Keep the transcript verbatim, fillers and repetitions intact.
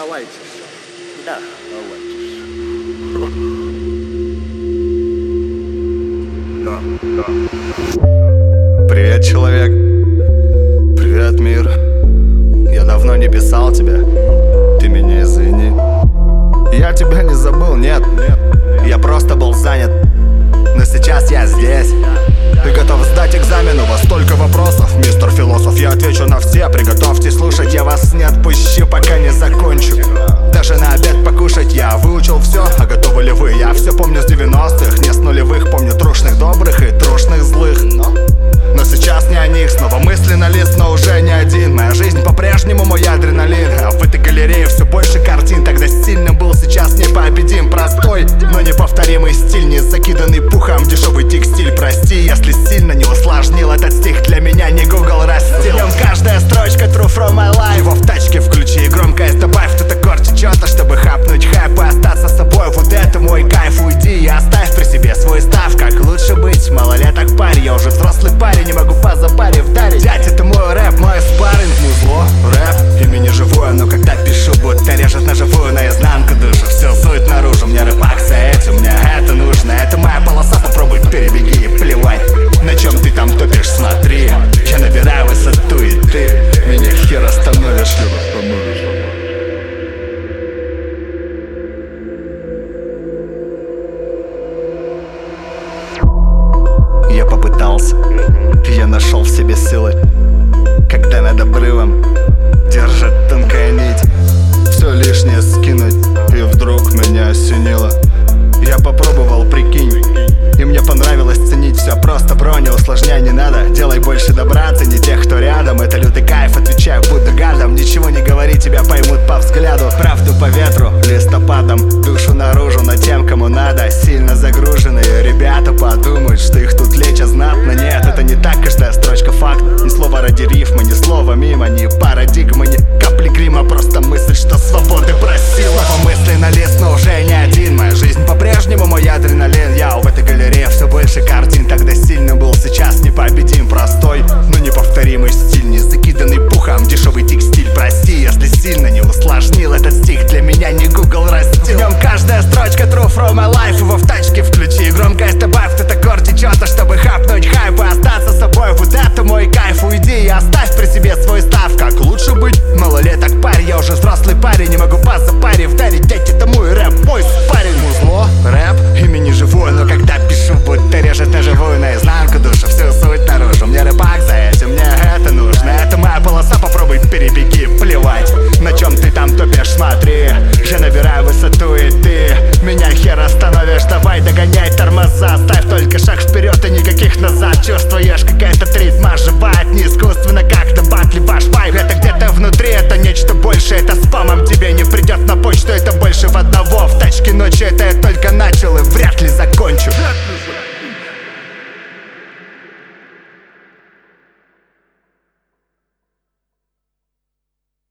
давайте. Да, давайте. Да, да. Привет, человек. Привет, мир. Я давно не писал тебе. Ты меня извини. Я тебя не забыл, нет, нет. Я просто был занят. Но сейчас я здесь. Ты готов сдать экзамен? У вас столько вопросов, мистер философ. Я отвечу на все. Приготовьтесь слушать, я вас не отпущу, пока не закончу. Даже на обед покушать я выучил все. А готовы ли вы? Я все помню с девяностых, не с нулевых. Помню трушных добрых и трушных злых. Но сейчас не о них. Снова мысли на лист, но уже не один. Моя жизнь по-прежнему мой адреналин. А в этой галерее все больше картин. Тогда стильно был, сейчас непобедим. Простой, но неповторимый стиль, не закиданный пухом дешевый текстиль. Прости, если сильно не усложнил этот стих. Для меня не Google растил. В нем каждая строчка true from my life. Его в тачке включи и громкость добавь. Тут аккорд чего-то, чтобы хапнуть хайп и остаться собой. Вот это мой кайф. Уйди и оставь при себе свой став. Как лучше быть малолеток парень. Я уже взрослый парень, не могу по запаре вдарить. Дядь, это мой рэп, мой спарринг. Музло, рэп, имя не живое. Но когда пишу, будто режет на живую, наизнанку душу. Все сует наружу, мне рэпак за этим. Мне это нужно, это моя полоса. Попробуй перебеги, плевать. На чем ты там топишь, смотри. Я набираю высоту, и ты меня хер остановишь. Я попытался, я нашел в себе силы, когда над обрывом держит тонкая нить. Все лишнее скинуть, и вдруг меня осенило. Я попробовал, прикинь, и мне понравилось ценить все. Просто, бро, не усложняй, не надо. Делай больше добра, цени тех, кто рядом. Это лютый кайф, отвечаю, буду гадом. Ничего не говори, тебя поймут по взгляду. Правду по ветру, листопадом, душу наружу, но тем, кому надо. Сильно загруженные ребята подумают, что их тут лечат знатно. Нет, это не так, каждая строчка факт. Ни слова ради рифма, ни слова мимо, ни парадигмы, ни капли грима. Просто мысль, что свободы просила. Снова мысли на лист, но уже не один. Моя жизнь по-прежнему мой адреналин. Я в этой галерее все больше картин. Тогда сильно был, сейчас непобедим. Простой, но неповторимый стиль, не закиданный пухом дешевый текстиль. Прости, если сильно не усложнил этот стих. Для меня не Google растил. В нем каждая строчка true from my life. Его в тачке включи и громкость добавь. Тут аккорд течет, чтобы хапнуть хайп и остаться собой. Вот это мой кайф. Уйди и оставь при себе свой став. Как лучше быть малолеток парень. Я уже взрослый парень, не могу по запаре вдарить. Дядь, это мой рэп, мой спарринг. Музло, рэп, имя не живое. Но когда пишу, будто режет на живую, наизнанку душу. Всю суть наружу, мне рэпак за этим. Мне это нужно, это моя полоса. Попробуй перебеги, плевать. На чем ты там топишь, смотри. Я набираю высоту, и ты меня хер остановишь. Давай догоняй тормоза. Ставь только шаг вперед и никаких назад. Чувствуешь, какая-то ритма оживает. Не искусственно, как-то батли ваш вайб. Это где-то внутри, это нечто большее. Это спамом тебе не придет на почту. Это больше в одного. В тачке ночью это я только начал и вряд ли закончу.